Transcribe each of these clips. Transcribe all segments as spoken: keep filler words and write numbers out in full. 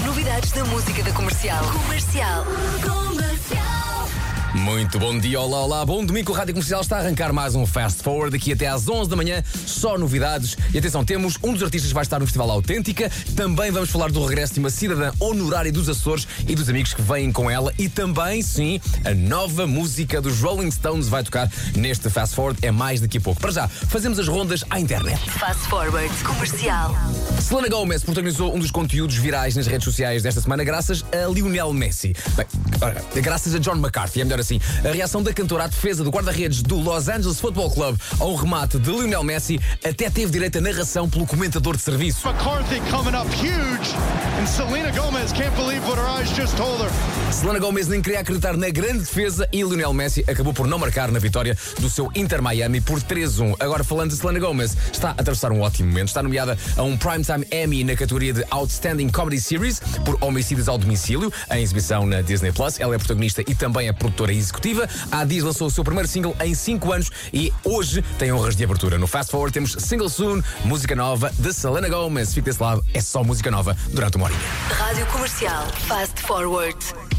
novidades da música da Comercial. Comercial. Comercial. Muito bom dia, olá, olá, bom domingo. O Rádio Comercial está a arrancar mais um Fast Forward aqui até às onze da manhã, só novidades. E atenção, temos um dos artistas que vai estar no Festival Autêntica. Também vamos falar do regresso de uma cidadã honorária dos Açores e dos amigos que vêm com ela. E também, sim, a nova música dos Rolling Stones vai tocar neste Fast Forward. É mais daqui a pouco. Para já, fazemos as rondas à internet. Fast Forward Comercial. Selena Gomez protagonizou um dos conteúdos virais nas redes sociais desta semana graças a Lionel Messi. Bem, graças a John McCarthy, é melhor assim. A reação da cantora à defesa do guarda-redes do Los Angeles Football Club ao remate de Lionel Messi até teve direito a narração pelo comentador de serviço. McCarthy coming up huge and Selena Gomez can't believe what her eyes just told her. Selena Gomez nem queria acreditar na grande defesa e Lionel Messi acabou por não marcar na vitória do seu Inter Miami por três a um. Agora, falando de Selena Gomez, está a atravessar um ótimo momento. Está nomeada a um Primetime Emmy na categoria de Outstanding Comedy Series por Homicídios ao Domicílio, em exibição na Disney Plus. Ela é protagonista e também é produtora executiva. A Disney lançou o seu primeiro single em cinco anos e hoje tem honras de abertura. No Fast Forward temos Single Soon, música nova de Selena Gomez. Fique desse lado, é só música nova durante uma horinha. Rádio Comercial. Fast Forward.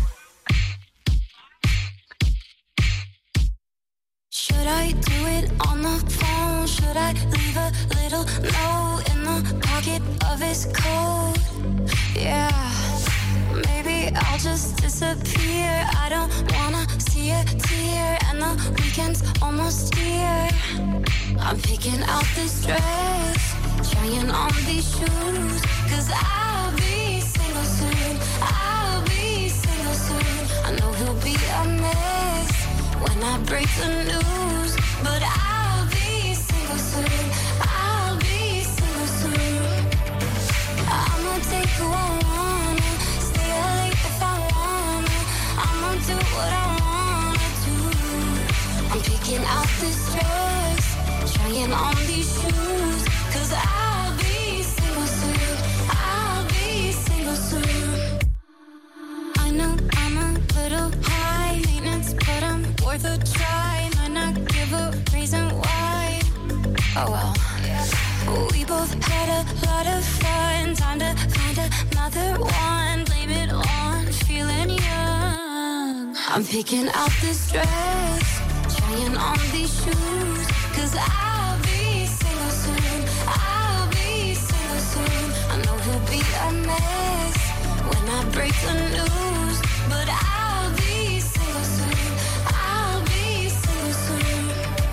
Should I do it on the phone? Should I leave a little note in the pocket of his coat? Yeah, maybe I'll just disappear. I don't wanna see a tear, and the weekend's almost here. I'm picking out this dress, trying on these shoes, cause I'll be single soon. I'll be single soon. I know he'll be a mess when I break the news, but I'll be single soon. I'll be single soon. I'ma take who I wanna, stay up late if I wanna. I'ma do what I wanna do. I'm picking out this dress, trying on these shoes, cause I'll be single soon. I'll be single soon. I know I'm a little high maintenance, but I'm worth a try. Might not give a reason why. Oh well. We both had a lot of fun. Time to find another one. Blame it on feeling young. I'm picking out this dress, trying on these shoes, cause I'll be single soon. I'll be single soon. I know he'll be a mess when I break the news, but I'll be single soon. I'll be single soon.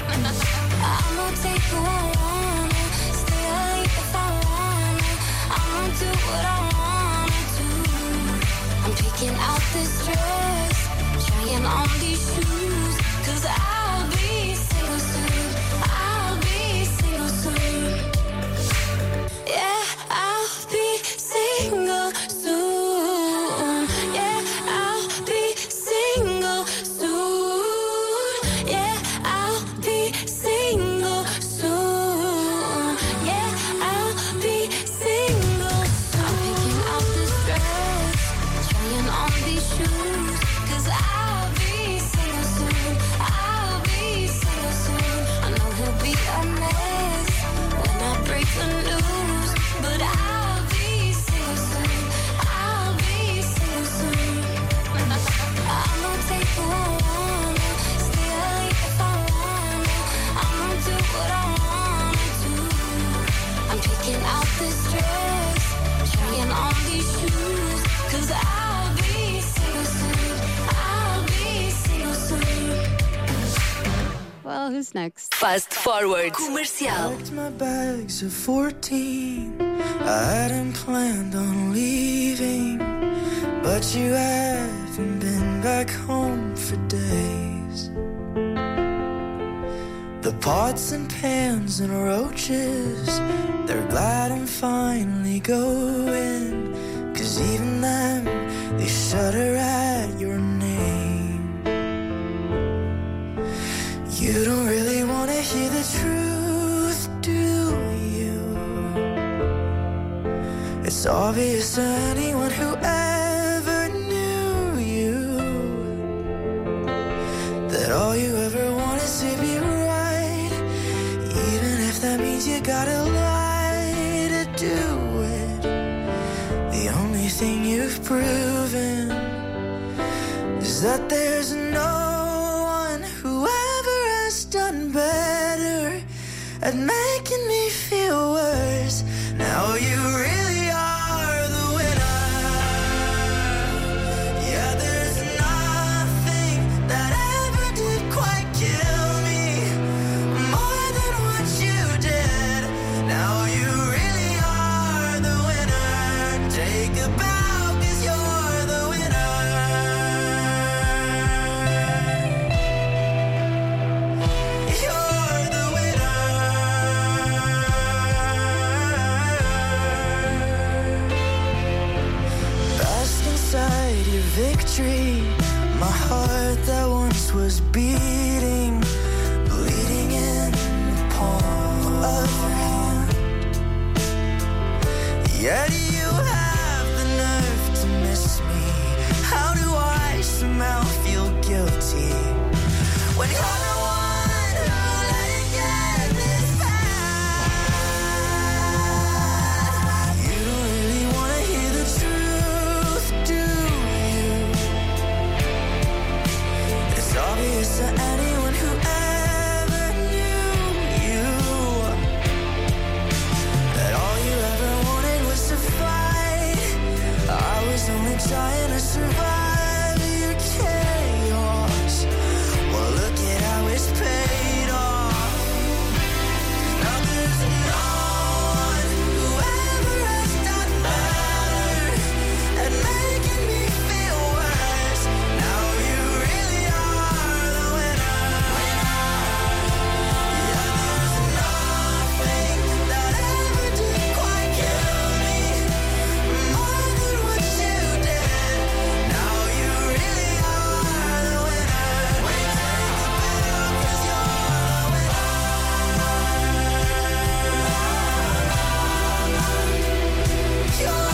I'ma take who I wanna, stay up late if I wanna. I'ma do what I wanna do. I'm picking out this dress, trying on these shoes, cause I'll be single soon. I'll be single soon. Yeah, I'll be single soon. Yeah, I'll be single soon. Yeah, I'll be single soon. Yeah, I'll be single soon. I'm picking out this dress, trying on these shoes, cause I'll be single soon. I'll be single soon. I know he'll be a mess when I break the news, but I'll be single soon. I'll be single soon. I'ma take who I wanna, stay up late if I wanna. I'ma do what I wanna do. I'm picking out this dress, trying on these shoes, cause I'll be single soon. I'll be single soon. Well, who's next? Fast Forward Comercial. Packed my bags at fourteen. I hadn't planned on leaving, but you haven't been back home for days. The pots and pans and roaches, they're glad I'm finally going, cause even them, they shudder at your name. You don't really wanna hear the truth, do you? It's obvious to anyone who ever knew you that all you ever want is to be right, even if that means you gotta lie to do it. The only only thing you've proven is that there's no one who ever has done better at making me feel worse. Now you really are the winner. Yeah, there's nothing that ever did quite kill me more than what you did. Now you really are the winner. Take a bow, 'cause you're the winner. You're the winner. Bask inside your victory. My heart that once was beating, bleeding in the palm of your hand. Yet you have the nerve to miss me. How do I somehow feel guilty when you're the one who let it get this bad? You don't really want to hear the truth, do you? It's obvious to anyone who ever knew you that all you ever wanted was to fight. I was only trying to survive your chaos. Well, look at how it's paid off. Now there's no one who ever has done better at making me feel worse. Now you really are the winner. Yeah, there's nothing that ever did quite kill me more than what you did. Now you really are the winner. We take the battle 'cause you're the winner. You're the winner.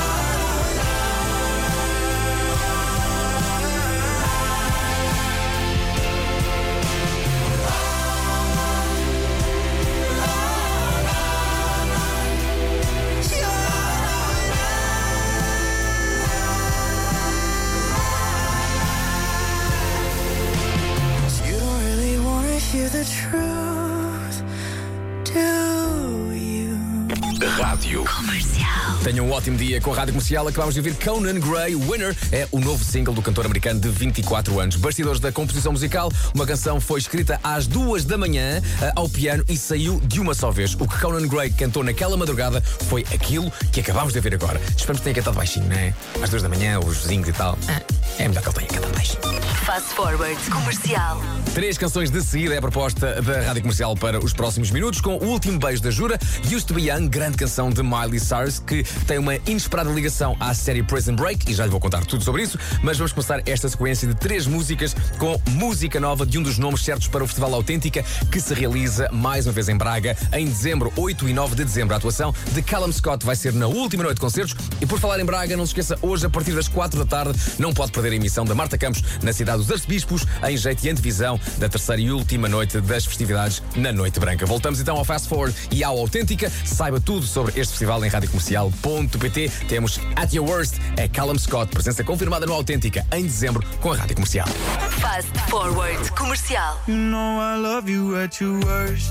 You don't really want to hear the truth, do you? Rádio. Tenham um ótimo dia com a Rádio Comercial. Acabamos de ouvir Conan Gray, Winner. É o novo single do cantor americano de vinte e quatro anos. Bastidores da composição musical. Uma canção foi escrita às duas da manhã uh, ao piano e saiu de uma só vez. O que Conan Gray cantou naquela madrugada foi aquilo que acabámos de ouvir agora. Esperamos que tenha cantado baixinho, não é? Às duas da manhã, os vizinhos e tal. Ah, é melhor que ele tenha cantado baixinho. Fast Forward Comercial. Três canções de seguida é a proposta da Rádio Comercial para os próximos minutos, com o último beijo da Jura, Used to Be Young, grande canção de Miley Cyrus, que tem uma inesperada ligação à série Prison Break, e já lhe vou contar tudo sobre isso, mas vamos começar esta sequência de três músicas com música nova de um dos nomes certos para o Festival Autêntica, que se realiza mais uma vez em Braga, em dezembro, oito e nove de dezembro. A atuação de Callum Scott vai ser na última noite de concertos, e por falar em Braga, não se esqueça, hoje, a partir das quatro da tarde, não pode perder a emissão da Marta Campos na cidade dos Arcebispos, em jeito de antevisão da terceira e última noite das festividades na Noite Branca. Voltamos então ao Fast Forward e ao Autêntica. Saiba tudo sobre este festival em radiocomercial ponto pt. Temos At Your Worst, é Callum Scott, presença confirmada no Autêntica em dezembro com a Rádio Comercial. Fast Forward Comercial. You know I love you at your worst.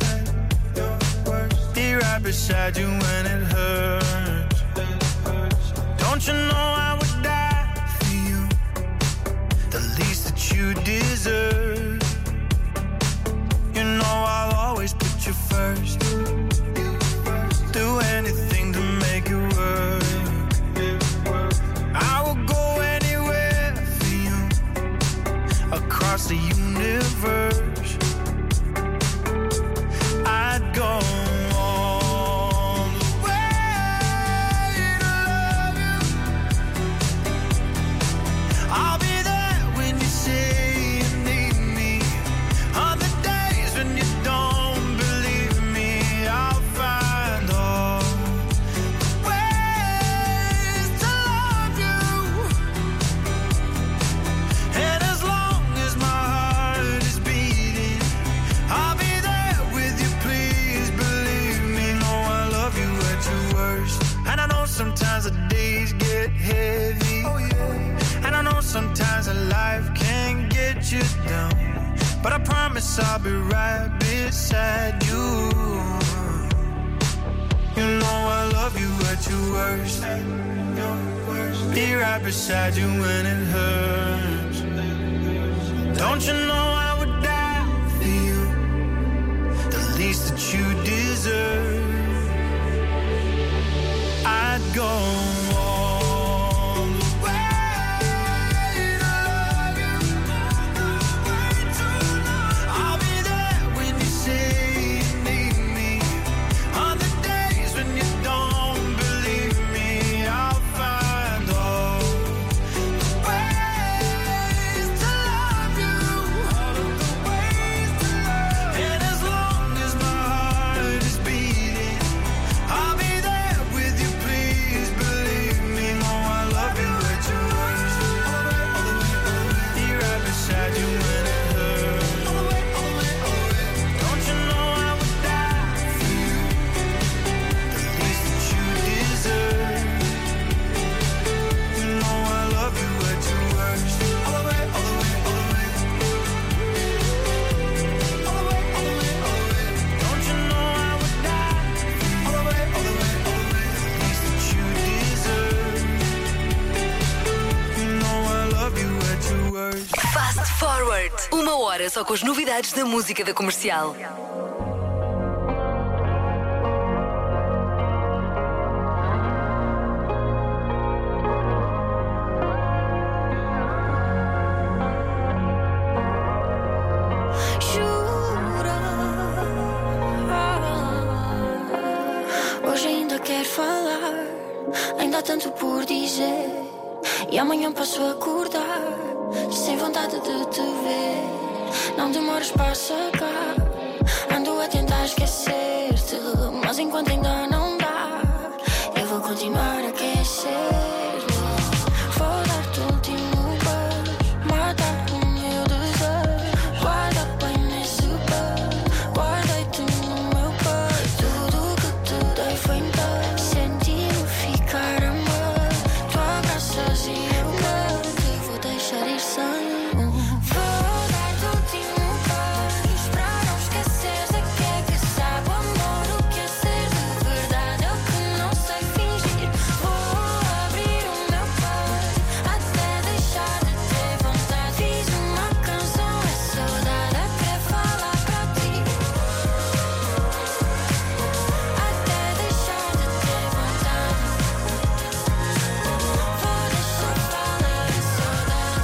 Be right beside you when it hurts. Don't you know I would die for you? The least that you deserve. You know I'll always put you first. Do anything to make it work. I will go anywhere for you, across the universe. I'd go all the way to love you. I'll be there when you say you need me. On the days when you don't believe me, I'll but I promise I'll be right beside you. You know I love you at your worst. Be right beside you when it hurts. Don't you know I would die for you? The least that you deserve. I'd go all the way to love you. I'll be there when you say you need me. On the days when you don't believe me, I'll find all the ways to love you. All of the ways to love you. And as long as my heart is beating, I'll be there with you. Please believe me, know I love you at your worst. Be right beside you when it hurts. Don't you know I would die for you? The least that you deserve. You know I love you at your worst. All the way, all the way, all the way. All the way, all the way, all the way. Don't you know I would die for you? All the way, all the way, all the way. The least that you deserve. You know I love you at your worst. Fast Forward. Uma hora só com as novidades da música da Comercial. Jura, hoje ainda quero falar. Ainda há tanto por dizer. E amanhã posso acordar sem vontade de te ver. Não demoras para sacar. Ando a tentar esquecer-te, mas enquanto ainda não dá, eu vou continuar a aquecer-te. Vou dar-te o último beijo, matar o meu desejo. Guarda bem nesse beijo, guardei-te no meu peito. Tudo o que te dei foi inteiro. Senti-me ficar a amar. Tu abraças e eu quero que vou deixar ir sem. Vou dar-te o último beijo para não esqueceres a que é que sabe o amor, o que é ser de verdade, é o que não sei fingir. Vou abrir o meu peito até deixar de ter vontade. Fiz uma canção, é saudade a querer falar para ti. Até deixar de ter vontade. Vou deixar falar a saudade.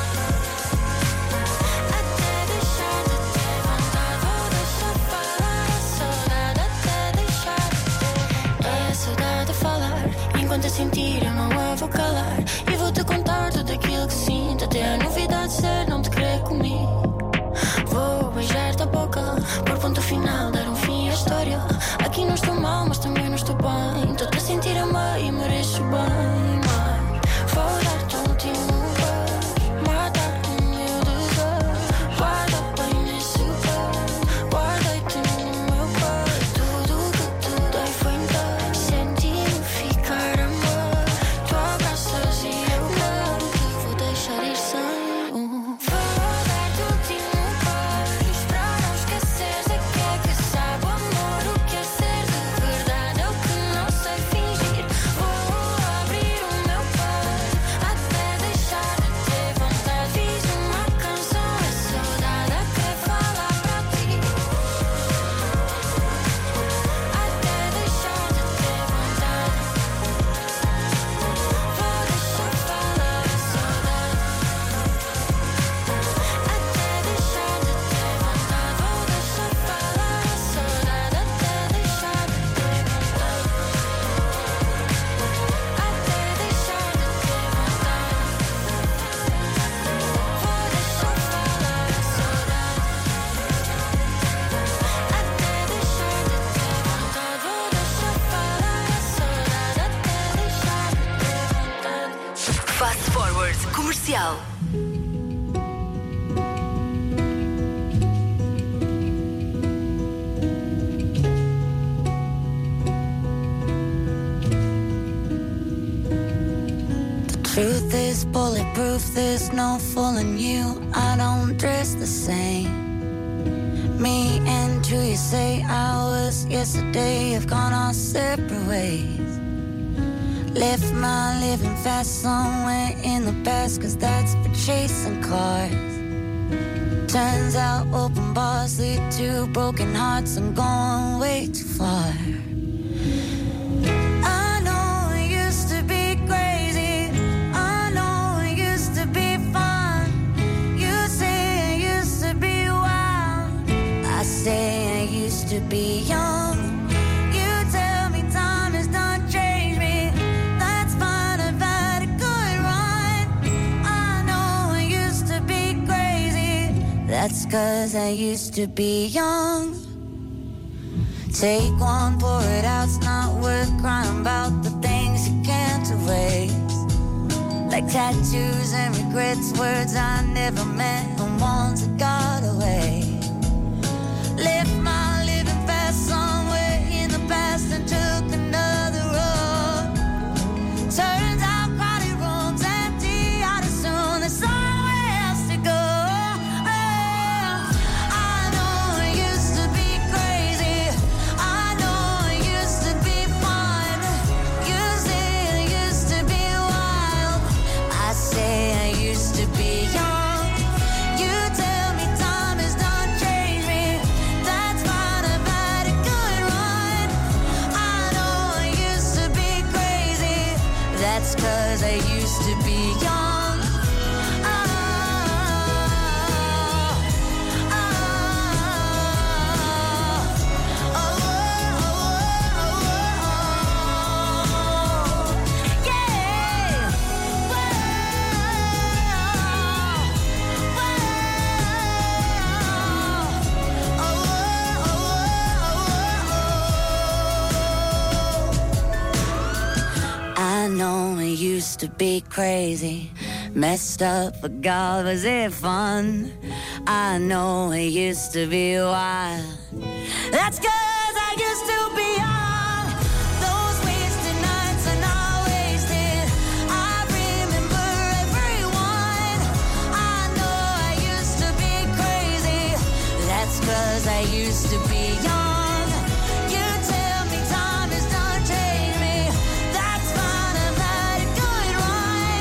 Até deixar de ter vontade. Vou deixar falar a saudade. Até deixar de ter. É a saudade a falar. Enquanto a sentir eu não a vou calar. E vou-te contar tudo aquilo que sinto. Até a novidade ser não te querer comigo. Vou beijar-te a boca, por ponto final, dar um fim à história. Aqui não estou mal, mas também não estou bem. Estou-te a sentir a meio e mereço bem mais. Vou dar-te o último beijo, matar o meu desejo. Guarda bem nesse beijo, guardei-te no meu peito. Tudo o que te dei foi inteiro. Senti-me ficar a amar. Tu abraças e eu quero que vou deixar ir sem. Vou dar-te o último beijo para não esqueceres a que é que sabe o amor, o que é ser de verdade, é o que não sei fingir. Vou abrir o meu peito até deixar de ter vontade. Fiz uma canção, é saudade a querer falar para ti. Até deixar de ter vontade. Vou deixar falar a saudade. Até deixar de ter vontade. Vou deixar falar a saudade. Até deixar de ter vontade. Até deixar de ter vontade. Vou deixar falar a saudade. Até deixar de ter vontade. Vou deixar falar a saudade. Até deixar de ter vontade. Fast Forward. Comercial. Truth is bulletproof, there's no fooling you. I don't dress the same. Me and who you say I was yesterday have gone our separate ways. Left my living fast somewhere in the past, cause that's for chasing cars. Turns out open bars lead to broken hearts. I'm going way too far. I know it used to be crazy, I know it used to be fun. You say it used to be wild, I say I used to be young. You tell me time has done changed me, that's fine, I've had a good run. I know I used to be crazy, that's cause I used to be young. Take one, pour it out, it's not worth crying about the things you can't erase. Like tattoos and regrets, words I never meant, and ones that got away. Left my living fast somewhere in the past and took another road. Turns out crowded rooms empty out as soon, there's somewhere else to go. I know it used to be crazy, I know it used to be fun. You say it used to be wild, I say I used to be young. You tell me time has done changed me, that's fine, I've had a good run. I know I used to be crazy, that's cause I used to be young. Ah, ah, oh, oh, oh, oh, yeah. Whoa, whoa. I know it used to be crazy, messed up, but God, was it fun? I know it used to be wild, that's cause I used to be young. Those wasted nights are not wasted, I remember everyone. I know I used to be crazy, that's cause I used to be young. You tell me time has done changed me, that's fine, I've had a good run.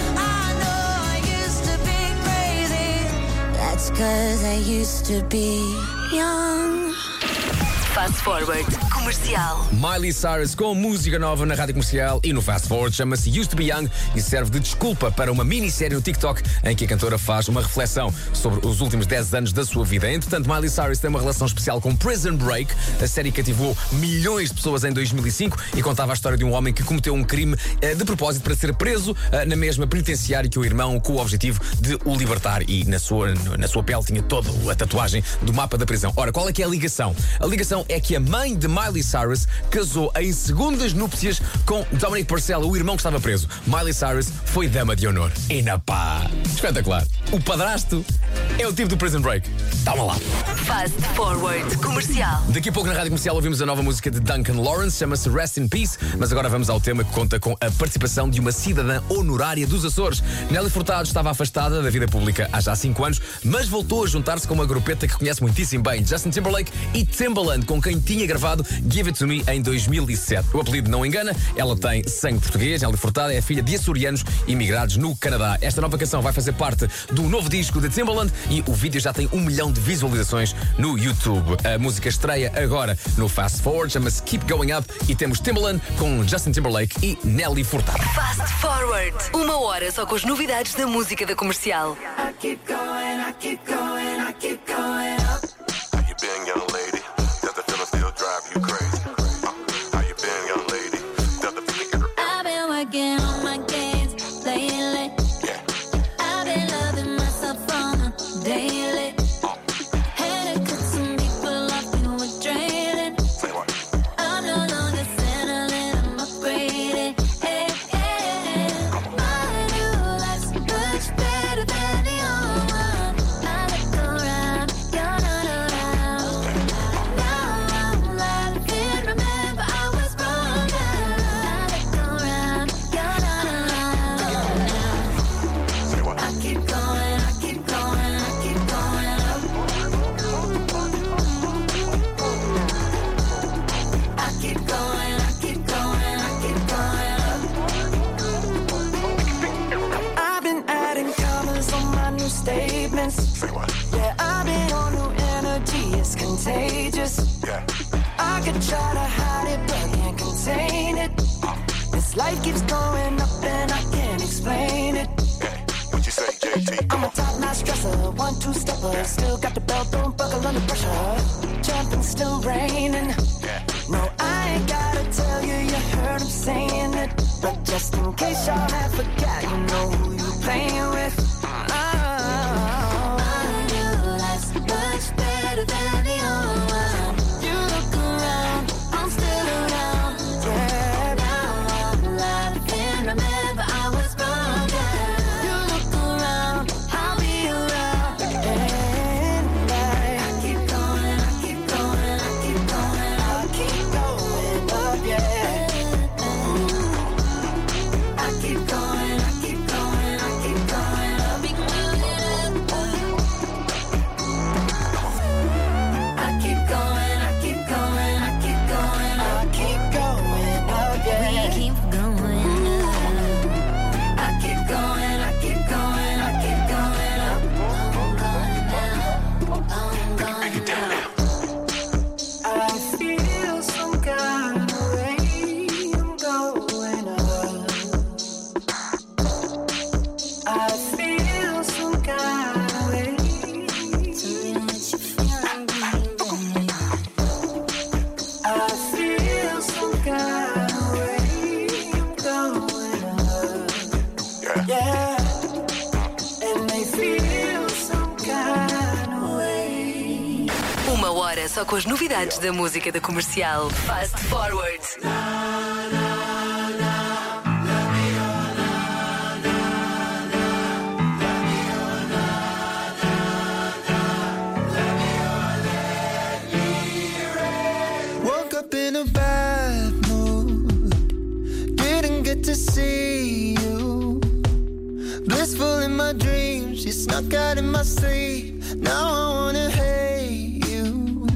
I know I used to be crazy, that's cause I used to be young. Fast Forward Comercial. Miley Cyrus com música nova na Rádio Comercial e no Fast Forward, chama-se Used to Be Young e serve de desculpa para uma minissérie no TikTok em que a cantora faz uma reflexão sobre os últimos dez anos da sua vida. Entretanto, Miley Cyrus tem uma relação especial com Prison Break, a série que cativou milhões de pessoas em dois mil e cinco e contava a história de um homem que cometeu um crime eh, de propósito para ser preso eh, na mesma penitenciária que o irmão, com o objetivo de o libertar, e na sua, na sua pele tinha toda a tatuagem do mapa da prisão. Ora, qual é que é a ligação? A ligação é que a mãe de Miley Cyrus casou em segundas núpcias com Dominic Purcell, o irmão que estava preso. Miley Cyrus foi dama de honor. E na pá! Espetacular! O padrasto é o tipo do Prison Break. Toma lá! Fast Forward Comercial. Daqui a pouco na Rádio Comercial ouvimos a nova música de Duncan Lawrence, chama-se Rest in Peace, mas agora vamos ao tema que conta com a participação de uma cidadã honorária dos Açores. Nelly Furtado estava afastada da vida pública há já cinco anos, mas voltou a juntar-se com uma grupeta que conhece muitíssimo bem, Justin Timberlake e Timbaland, com quem tinha gravado Give It To Me em dois mil e sete. O apelido não engana, ela tem sangue português. Nelly Furtado é filha de açorianos imigrados no Canadá. Esta nova canção vai fazer parte do novo disco de Timbaland e o vídeo já tem um milhão de visualizações no YouTube. A música estreia agora no Fast Forward, chama-se Keep Going Up e temos Timbaland com Justin Timberlake e Nelly Furtado. Fast Forward. Uma hora só com as novidades da música da Comercial. I keep going, I keep going, I keep going up. How you been, young lady? Does the feeling still drive you crazy? Uh, how you been, young lady? Does the feeling get I've been working on my games lately. yeah? I've been loving myself on a daily. Had to cut some people off who were draining. Say what? I'm no longer settling, I'm upgraded. Hey, hey, my new life's much better than the old one. I look around, you're not Say what? Yeah, I've been on new energy, it's contagious. Yeah. I could try to hide it, but can't contain it. This life keeps going up and I can't explain it. Yeah. What you say, J T? I'm a top-notch dresser, one-two-stepper. Yeah. Still got the belt, don't buckle under pressure. Jumping, still raining. Yeah. No, I ain't gotta tell you, you heard him saying it. But just in case y'all have forgot, you know who you playing with. Oh. I know life's much better than the old one. You look around, I'm still around. Yeah, now I'm alive and remember I was born. Yeah. You look around, I'll be around. And I, I keep going, I keep going, I keep going, I keep going up, yeah. I keep going, I keep going, I keep going up, keep going up. I keep going, I keep going, I keep going up, I keep going up, yeah. We keep going up. I keep going, I keep going, I keep going up. I'm going down, I'm going down. I feel some kind of way, I'm going up. I feel some kind of way. Tell me what you feeling, baby. I feel some kind of way, I'm going up. Yeah. Yeah, and they feel some kind of way. Uma hora só com as novidades da música da Comercial. Fast Forward. Woke up in a bad mood. Didn't get to see you. Blissful in my dreams. You snuck out in my sleep. Now I wanna hate you.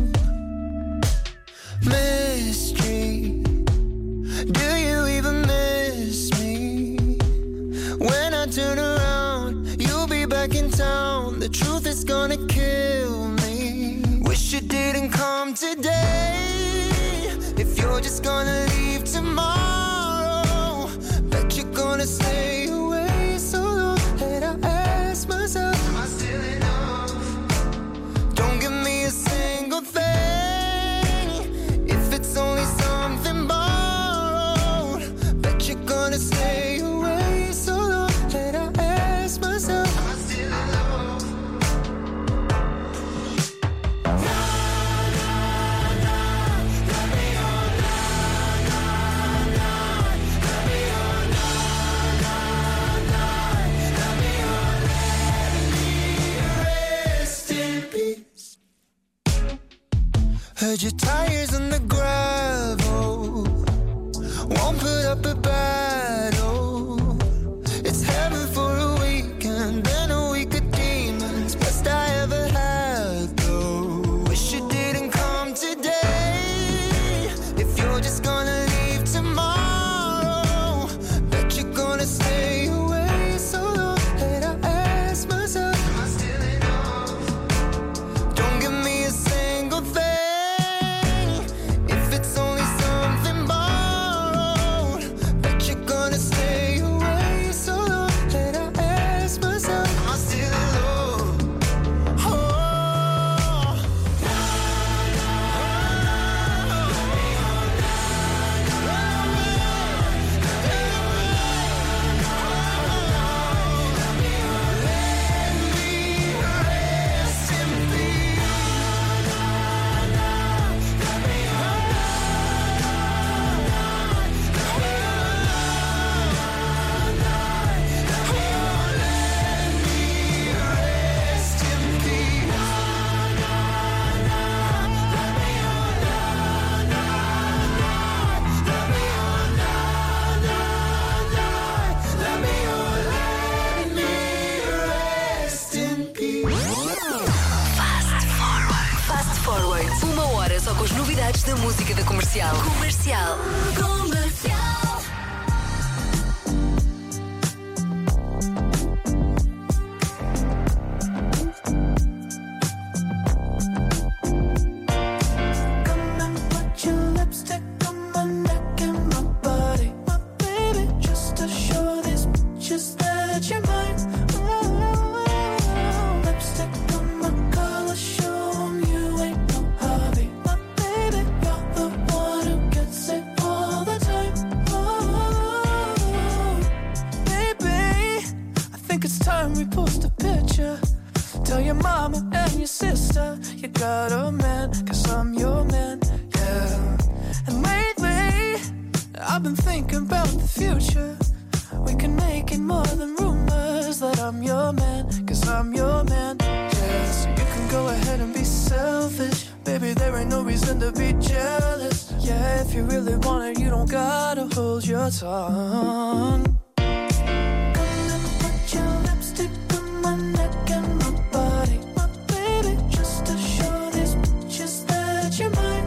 Mystery. Do you even miss me? When I turn around, you'll be back in town. The truth is gonna kill me. Wish you didn't come today. If you're just gonna leave tomorrow, bet you're gonna stay away so long that I ask myself, am I still enough? Don't give me a single thing. If it's only something borrowed, bet you're gonna stay away so long that I ask myself, am I still in love? Rest in peace. Heard your tires on the gravel. Won't put up a battle. It's heaven for a weekend, then a week of demons. Best I ever had though. Wish you didn't come today. If you're just gonna leave tomorrow, bet you're gonna stay away so long that I ask myself, am I still enough? Don't give me a single thing. If it's only something borrowed, bet you're gonna stay away so long that I ask myself, am I still in love? Oh. Rest in peace. Rest in peace. Let me, oh, let me rest in peace. Fast Forward. Fast Forward. Uma hora só com as novidades da música da Comercial. Comercial. Comercial. time we post a picture, tell your mama and your sister you got a man, cause I'm your man, yeah. And lately, I've been thinking about the future. We can make it more than rumors that I'm your man, cause I'm your man, yeah. So you can go ahead and be selfish, baby, there ain't no reason to be jealous. Yeah, if you really want it, you don't gotta hold your tongue. Come and put your lipstick on my neck and my body, my baby, just to show these bitches that you're mine.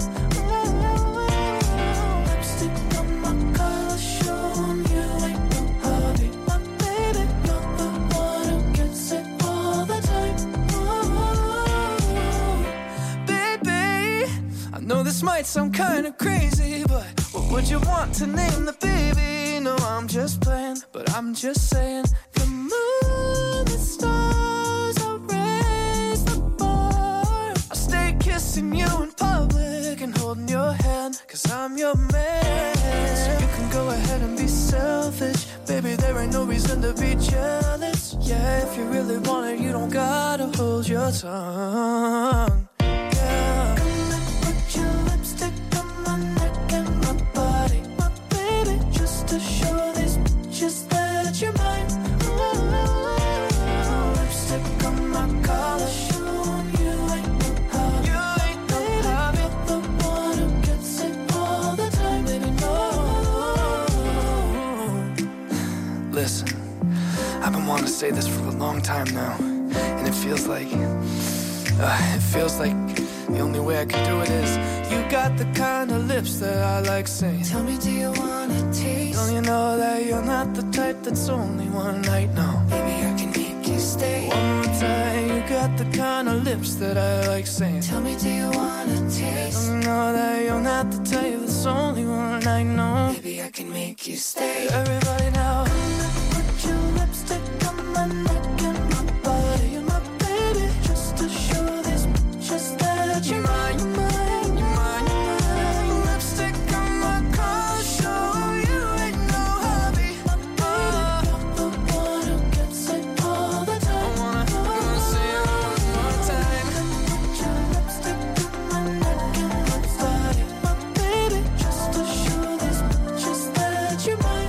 Oh, lipstick on my collar, show 'em you ain't no hobby. My baby, you're the one who gets it all the time. Oh, baby, I know this might sound kinda crazy, but what would you want to name the baby? No, I'm just playing, but I'm just saying. The moon, the stars, I'll raise the bar. I'll stay kissing you in public and holding your hand, cause I'm your man. So you can go ahead and be selfish, baby, there ain't no reason to be jealous. Yeah, if you really want it, you don't gotta hold your tongue. Yeah. Come and put your lipstick on my neck and my body, my baby, just to show these bitches that you're mine. Oh, lipstick on my collar, show 'em you ain't no hobby. You ain't no hobby. You're the one who gets it all the time, baby, no. Listen, I've been wanting to say this for a long time now, and it feels like, uh, it feels like the only way I can do it is, you got the kind of lips that I like saying. Tell me, do you wanna taste? Don't you know that you're not the type that's only one night? No, maybe I can make you stay. One more time, you got the kind of lips that I like saying. Tell me, do you wanna taste? Don't you know that you're not the type that's only one night? No, maybe I can make you stay. Everybody now, put your lipstick on my neck and my body, my baby, just to show these bitches that you're mine, you're mine, you're mine, you're mine. Lipstick on my collar, show you ain't no hobby. My baby, you're the one who gets it all the time. I wanna, I wanna say it one more time. Put your lipstick on my neck and my body, my baby, just to show these bitches that you're mine.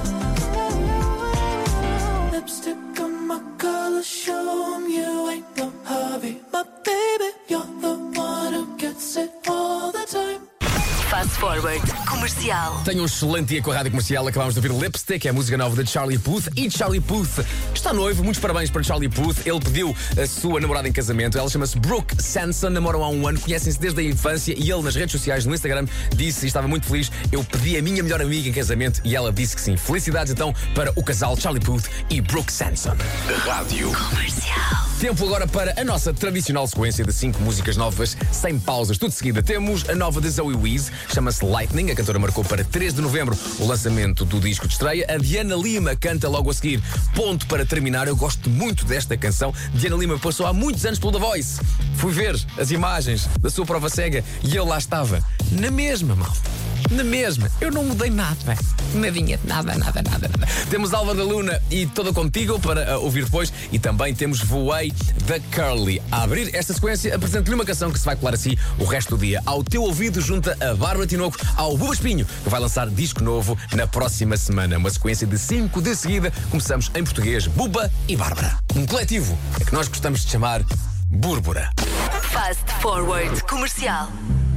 Lipstick on my collar, show 'em you ain't no hobby. My baby, you're the one who gets it all the time. Fast Forward Comercial. Tenho um excelente dia com a Rádio Comercial. Acabámos de ouvir Lipstick, é a música nova de Charlie Puth. E Charlie Puth está noivo. Muitos parabéns para Charlie Puth. Ele pediu a sua namorada em casamento. Ela chama-se Brooke Sanson. Namoram há um ano, conhecem-se desde a infância. E ele, nas redes sociais, no Instagram, disse e estava muito feliz: eu pedi a minha melhor amiga em casamento e ela disse que sim. Felicidades então para o casal Charlie Puth e Brooke Sanson. Rádio Comercial. Tempo agora para a nossa tradicional sequência de cinco músicas novas, sem pausas, tudo de seguida. Temos a nova de Zoe Wees, chama-se Lightning. A cantora marcou para três de novembro o lançamento do disco de estreia. A Diana Lima canta logo a seguir Ponto para Terminar. Eu gosto muito desta canção. Diana Lima passou há muitos anos pelo The Voice. Fui ver as imagens da sua prova cega e eu lá estava. Na mesma, mal. Na mesma. Eu não mudei nada. Nadinha. Nada, nada, nada, nada. Temos Alva da Luna e Toda Contigo para uh, ouvir depois. E também temos Voei da Curly. A abrir esta sequência, apresento-lhe uma canção que se vai colar assim o resto do dia. Ao teu ouvido junta a Bárbara Tinoco ao Buba Espinho, que vai lançar disco novo na próxima semana. Uma sequência de cinco de seguida. Começamos em português, Buba e Bárbara. Um coletivo é que nós gostamos de chamar Búrbara. Fast Forward Comercial.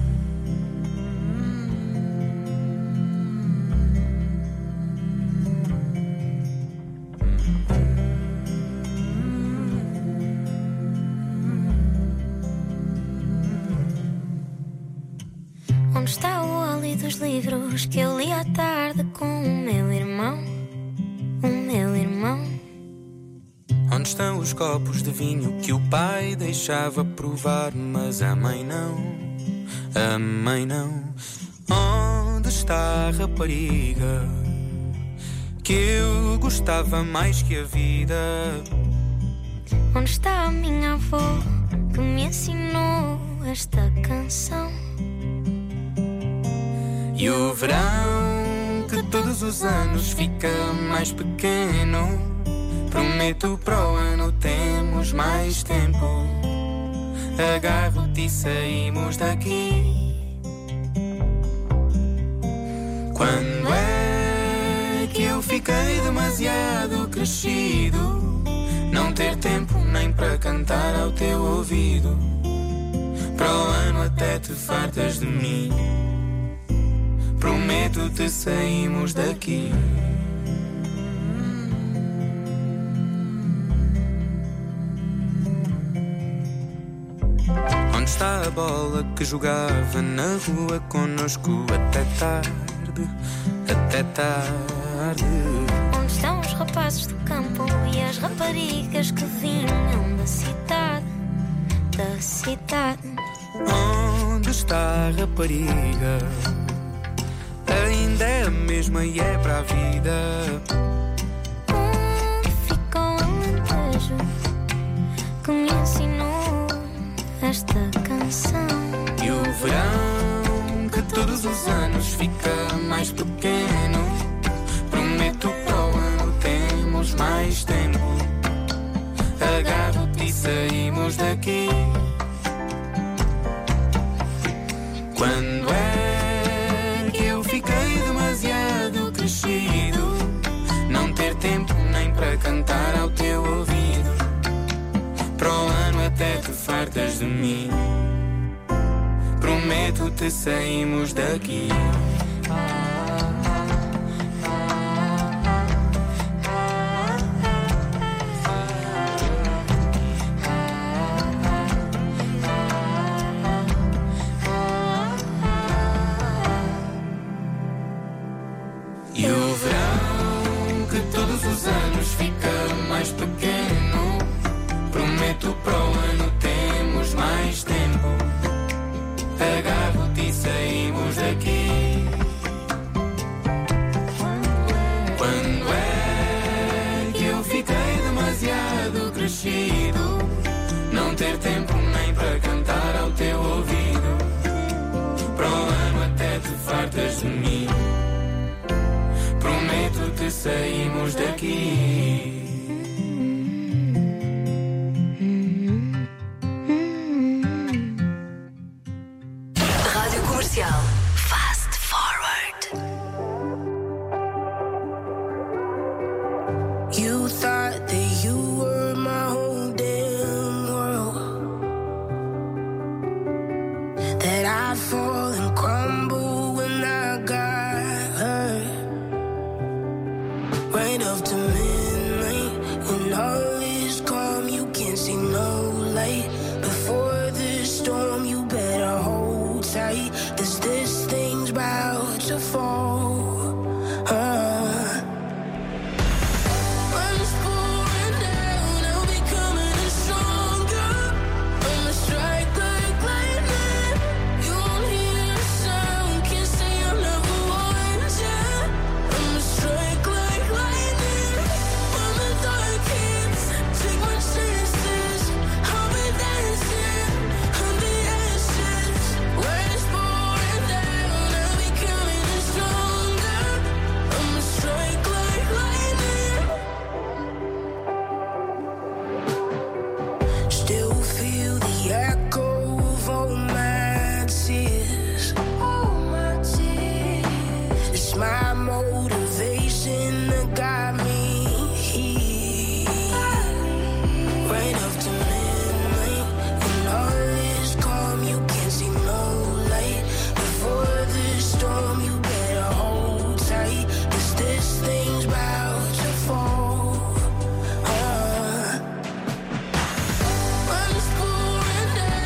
Onde está o óleo dos livros que eu li à tarde com o meu irmão? O meu irmão. Onde estão os copos de vinho que o pai deixava provar, mas a mãe não, a mãe não? Onde está a rapariga que eu gostava mais que a vida? Onde está a minha avó que me ensinou esta canção? E o verão que todos os anos fica mais pequeno Prometo para o ano temos mais tempo. Agarro-te e saímos daqui. Quando é que eu fiquei demasiado crescido? Não ter tempo nem para cantar ao teu ouvido. Para o ano até te fartas de mim. Prometo-te saímos daqui. Onde está a bola que jogava na rua connosco até tarde, até tarde? Onde estão os rapazes do campo e as raparigas que vinham da cidade, da cidade? Onde está a rapariga? Ainda é a mesma e é para a vida. Onde fica o Alentejo que me ensinou esta canção? E o verão que todos os anos fica mais pequeno. Prometo para o ano temos mais tempo. Agarro-te e saímos daqui. Quando é que eu fiquei demasiado crescido? Não ter tempo nem para cantar ao teu ouvido. Para o ano até te fartas de mim. Prometo-te saímos daqui. Não ter tempo nem para cantar ao teu ouvido. Para o ano até te fartas de mim. Prometo-te saímos daqui. Rádio Comercial. Fast Forward. You thought that you were my whole damn world, that I'd fall and crumble when I got hurt. Right up to midnight, when all is calm, you can't see no light. Before the storm, you better hold tight, 'cause this thing's about to fall. uh. Down,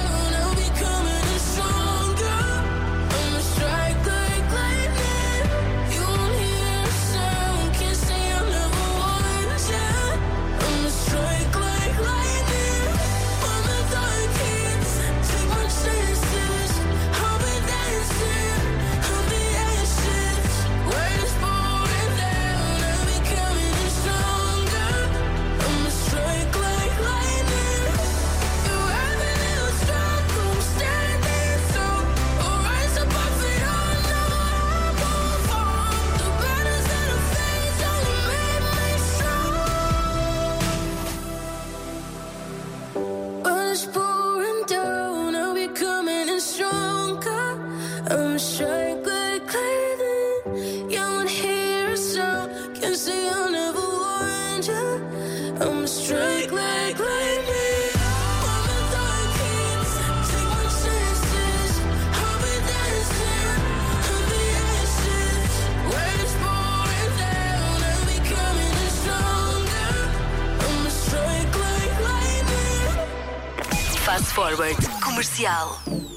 strike like lightning. All my dark hits, take my chances. I'll be dancing on the ashes. When it's pouring down, I'll be coming in stronger. I'ma strike like lightning. Fast Forward Comercial.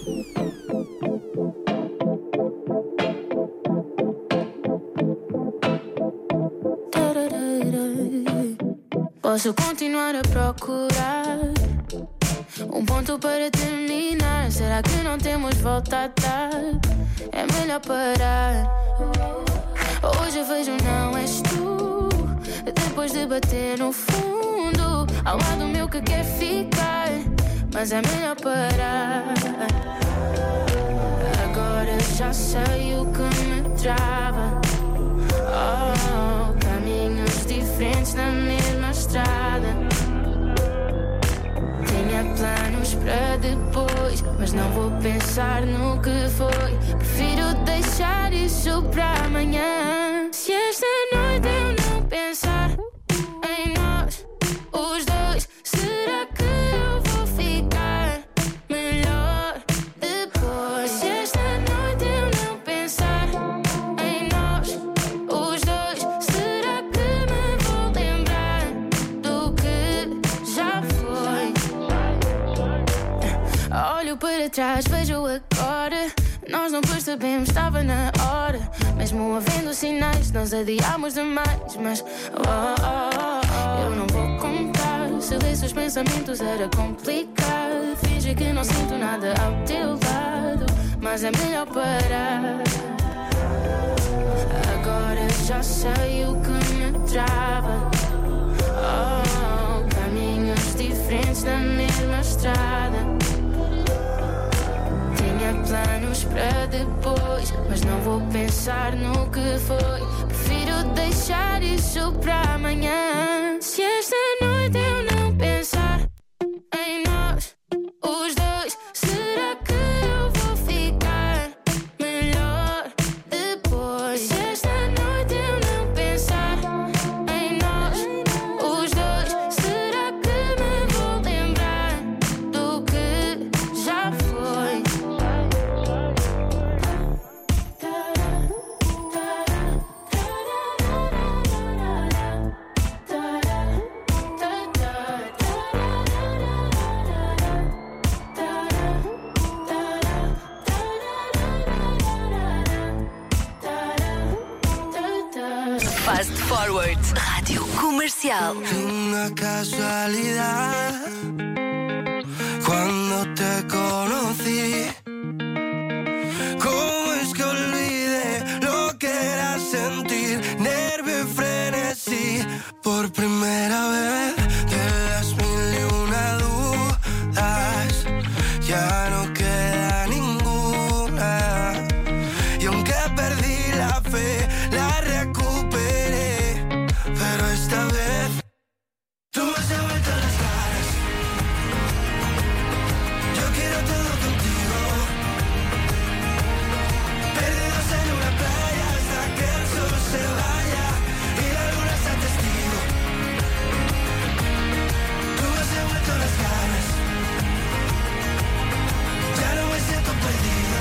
Posso continuar a procurar um ponto para terminar. Será que não temos volta a dar? É melhor parar. Hoje eu vejo não és tu. Depois de bater no fundo, ao lado meu que quer ficar, mas é melhor parar. Agora já sei o que me trava. Oh, caminhos diferentes na mesma estrada. Tinha planos para depois, mas não vou pensar no que foi. Prefiro deixar isso para amanhã. Se esta noite eu não pensar em nós, os dois, será que eu vou ficar melhor depois? Se esta noite eu não pensar em nós, os dois, será que me vou lembrar do que já foi? Olho para trás, vejo agora. Nós não percebemos, estava na hora. Mesmo havendo sinais, nós adiámos demais. Mas oh, oh, oh, eu não vou contar. Se lesse os pensamentos era complicado. Finge que não sinto nada ao teu lado, mas é melhor parar. Agora já sei o que me trava. Oh, caminhos diferentes na mesma estrada. Tinha planos para depois, mas não vou pensar no que foi. Prefiro deixar isso para amanhã. Se esta noite eu não pensar em nós, os dois, será que eu vou ficar melhor depois? Se esta noite eu não pensar em nós, os dois, será que me vou lembrar do que já foi? Fast Forward Rádio Comercial. Una casualidad. Cuando te conocí, ¿cómo es que olvidé lo que era sentir nervio y frenesí? Por primera vez de las mil y una dudas, ya no queda ninguna. Y aunque perdí la fe, la recuperé. Pero esta vez tú me has devuelto las caras. Yo quiero todo contigo. Perdidos en una playa hasta que el sol se vaya y la luna sea testigo. Tú me has devuelto las caras. Ya no me siento perdido.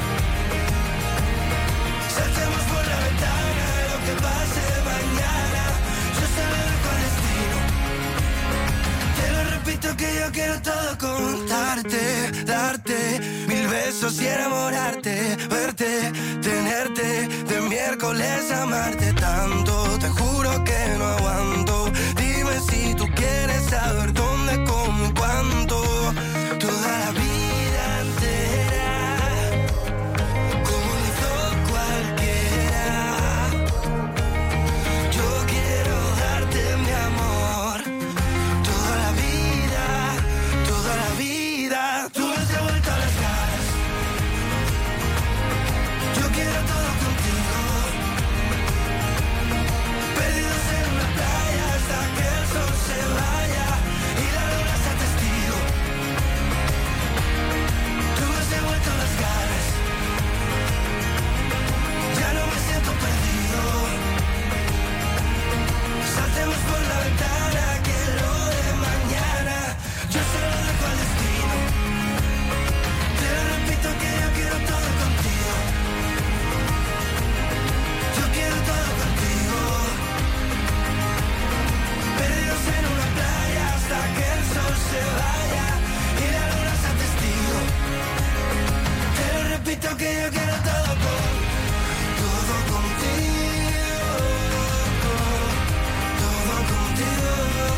Saltemos por la ventana, lo que pase mañana, yo se lo dejo al destino. Te lo repito que yo quiero todo contarte, darte mil besos y enamorarte, verte, tenerte, de miércoles amarte tanto. Te juro que no aguanto. Dime si tú quieres saber dónde, cómo y cuánto. Toda la vida entera, como lo hizo cualquiera. Yo quiero darte mi amor. Toda la vida, toda la vida. Tú me has devuelto las caras. Yo quiero todo contigo. Perdidos en una playa hasta que el sol se vaya y repito que yo quiero todo con, todo contigo, todo contigo.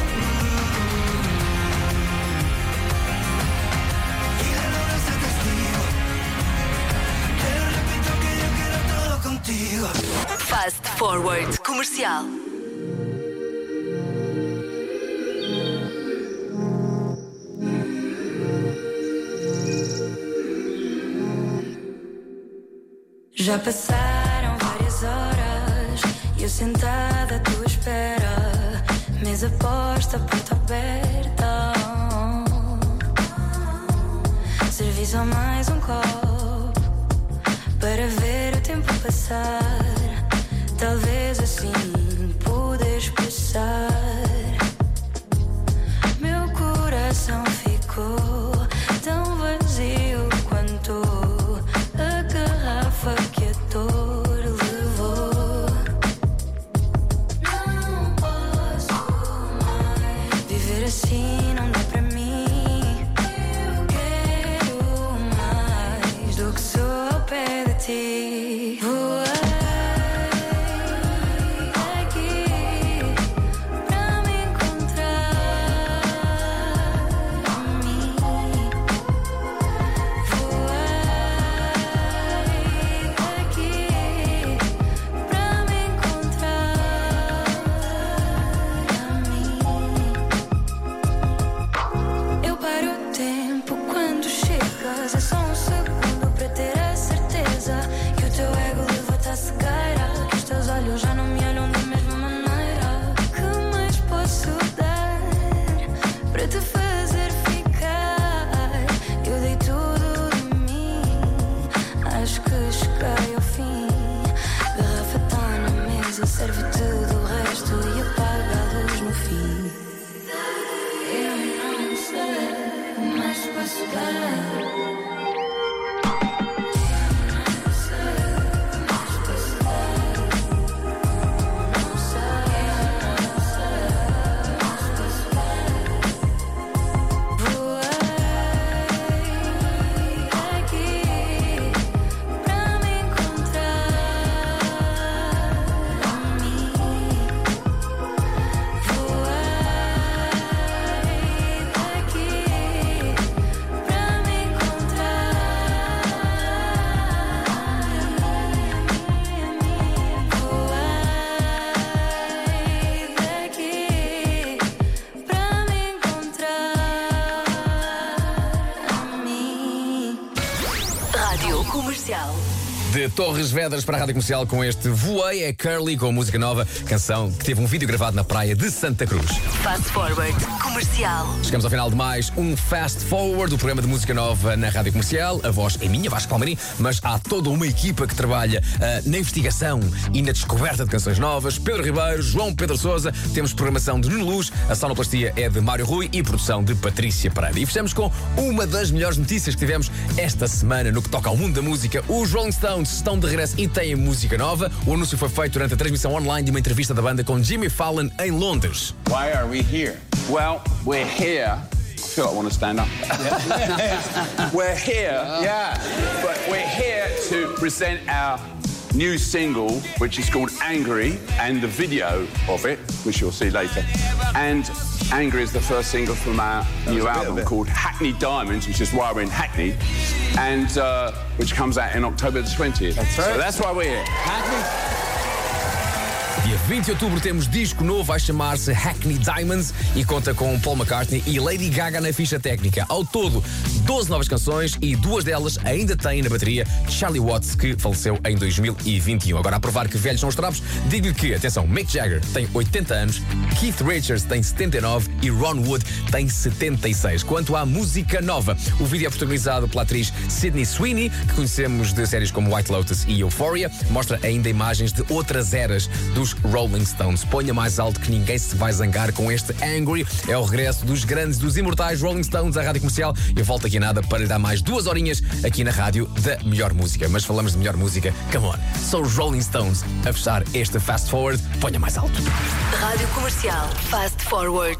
Y la luna sea testigo. Te lo repito que yo quiero todo contigo. Fast Forward Comercial. Já passaram várias horas e eu sentada à tua espera, mesa posta, porta aberta. Servi só mais um copo para ver o tempo passar. Talvez assim pude expressar. Meu coração ficou tão vazio quanto a garrafa que a dor levou. Não posso mais viver assim, não dá para mim. Eu quero mais do que sou ao pé de ti. Voei aqui pra me encontrar em mim. É só um segundo para ter a certeza que o teu ego levou-te à cegueira, que os teus olhos já não me olham da mesma maneira. Que mais posso dar para te fazer ficar? Eu dei tudo de mim, acho que cheguei ao fim. Garrafa tá na mesa, serve tudo o resto e apaga a luz no fim. Eu não sei o mais posso dar. De Torres Vedras para a Rádio Comercial com este Voei, é Curly com música nova, canção que teve um vídeo gravado na praia de Santa Cruz. Fast Forward Comercial. Chegamos ao final de mais um Fast Forward, o programa de música nova na Rádio Comercial. A voz é minha, Vasco Palmeirim, mas há toda uma equipa que trabalha uh, na investigação e na descoberta de canções novas. Pedro Ribeiro, João Pedro Sousa, temos programação de Nuno Luz, a sonoplastia é de Mário Rui e produção de Patrícia Pereira. E fechamos com uma das melhores notícias que tivemos esta semana no que toca ao mundo da música. Os Rolling Stones estão de regresso e têm música nova. O anúncio foi feito durante a transmissão online de uma entrevista da banda com Jimmy Fallon em Londres. Why are we here? Well, we're here. I feel like I want to stand up. Yeah. We're here, yeah, but we're here to present our new single, which is called Angry, and the video of it, which you'll see later. And Angry is the first single from our new album called Hackney Diamonds, which is why we're in Hackney, and uh, which comes out in October the twentieth. That's right. So that's why we're here. Hackney. Dia vinte de outubro temos disco novo, vai chamar-se Hackney Diamonds e conta com Paul McCartney e Lady Gaga na ficha técnica. Ao todo, doze novas canções e duas delas ainda têm na bateria Charlie Watts, que faleceu em dois mil e vinte e um. Agora, a provar que velhos são os trapos, digo-lhe que, atenção, Mick Jagger tem oitenta anos, Keith Richards tem setenta e nove e Ron Wood tem setenta e seis. Quanto à música nova, o vídeo é protagonizado pela atriz Sydney Sweeney, que conhecemos de séries como White Lotus e Euphoria, mostra ainda imagens de outras eras dos Rolling Stones. Ponha mais alto que ninguém se vai zangar com este Angry. É o regresso dos grandes, dos imortais Rolling Stones à Rádio Comercial. Eu volto aqui nada para lhe dar mais duas horinhas aqui na rádio da melhor música. Mas falamos de melhor música, come on, são os Rolling Stones a fechar este Fast Forward. Ponha mais alto. Rádio Comercial Fast Forward.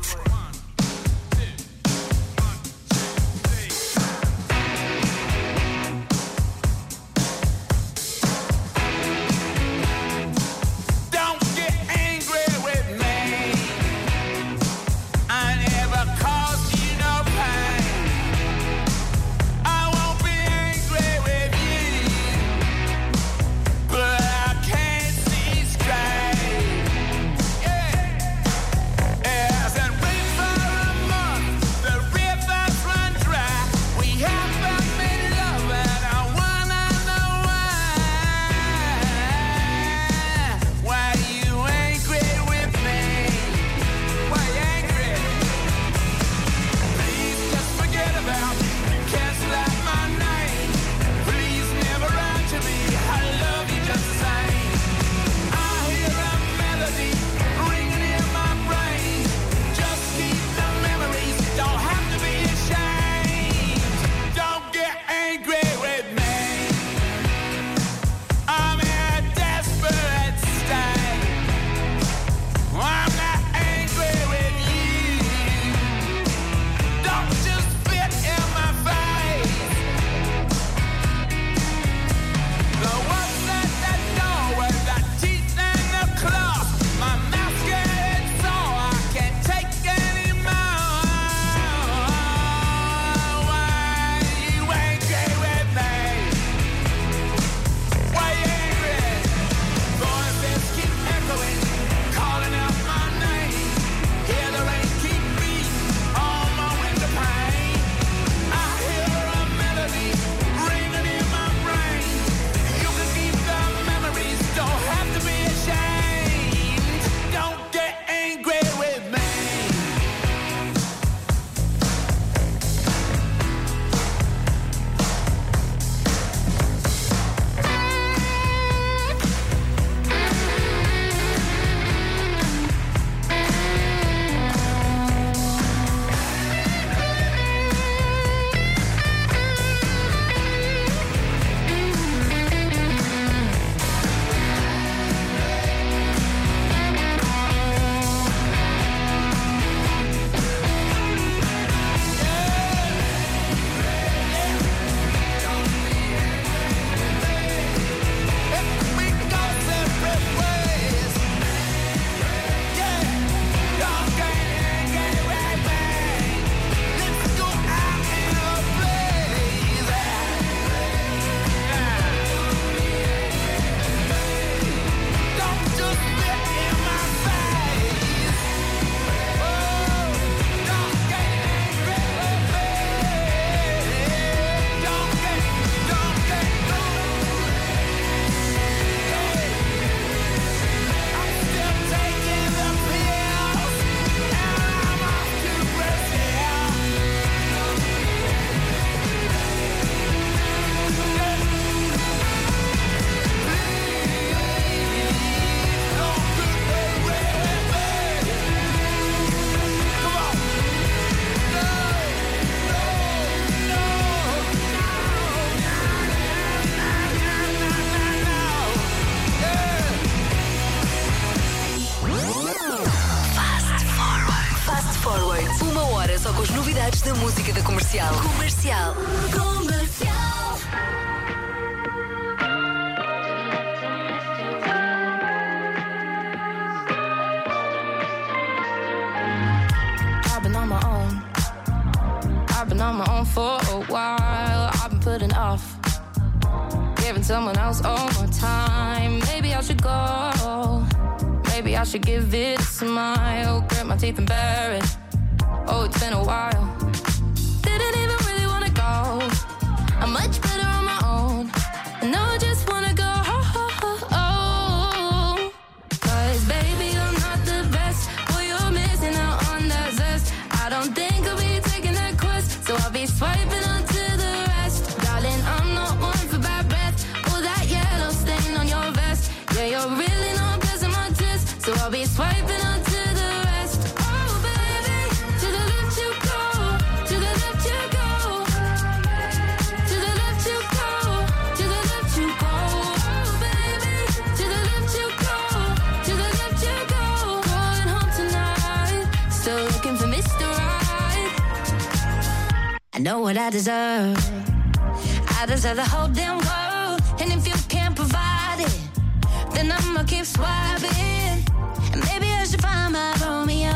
as novidades da música da Comercial. Comercial. Comercial. I've been on my own. I've been on my own for a while. I've been putting off giving someone else all my time. Maybe I should go. Maybe I should give it a smile. Grit my teeth and bear it. Oh, it's been a while. Didn't even really wanna go. I'm much better on my own. And now I just wanna go. Cause baby, I'm not the best. Boy, you're missing out on that zest. I don't think I'll be taking that quest. So I'll be swiping onto the rest. Darling, I'm not one for bad breath. All that yellow stain on your vest. Yeah, you're really not passing my test. So I'll be swiping onto the rest. Oh, baby, to the left you go. To the left you go. To the left you go. To the left you go. Oh, baby, to the left you go. To the left you go. Going home tonight. Still looking for Mister Right. I know what I deserve. I deserve the whole damn world. And if you can't provide it, then I'ma keep swiping. And maybe I should find my Romeo.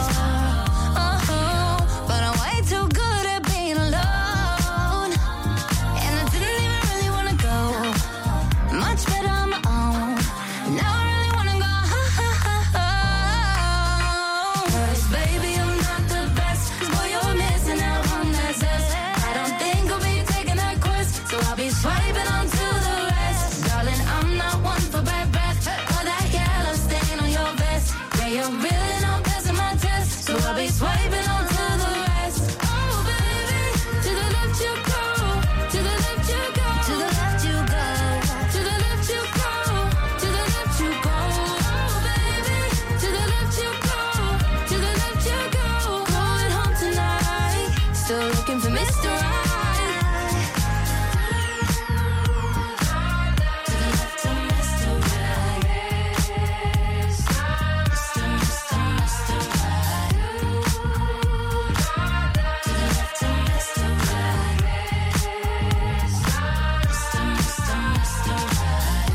Oh, but I'm way too good at being alone. And I didn't even really wanna go. Much better on my own. Now I really wanna go. Cause baby, I'm not the best. Boy, you're missing out on that zest. I don't think I'll be taking that quest. So I'll be swiping onto the rest. Darling, I'm not one for bad breath. Or that yellow stain on your vest. Yeah, you're really not passing my test. So I'll be swiping onto the rest. Oh, baby, to the left you go. To the left you go. To the left you go. To the left you go. To the left you go. Oh, baby, to the left you go. To the left you go. Going home tonight. Still looking for Mister Right. To the left of Mister Right. Mister, Mister, Mister Right. To the left of Mister Right. Mister, Mister, Mister Right.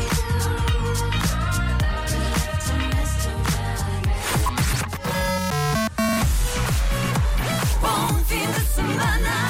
To the left of Mister Right. Bom fim de semana.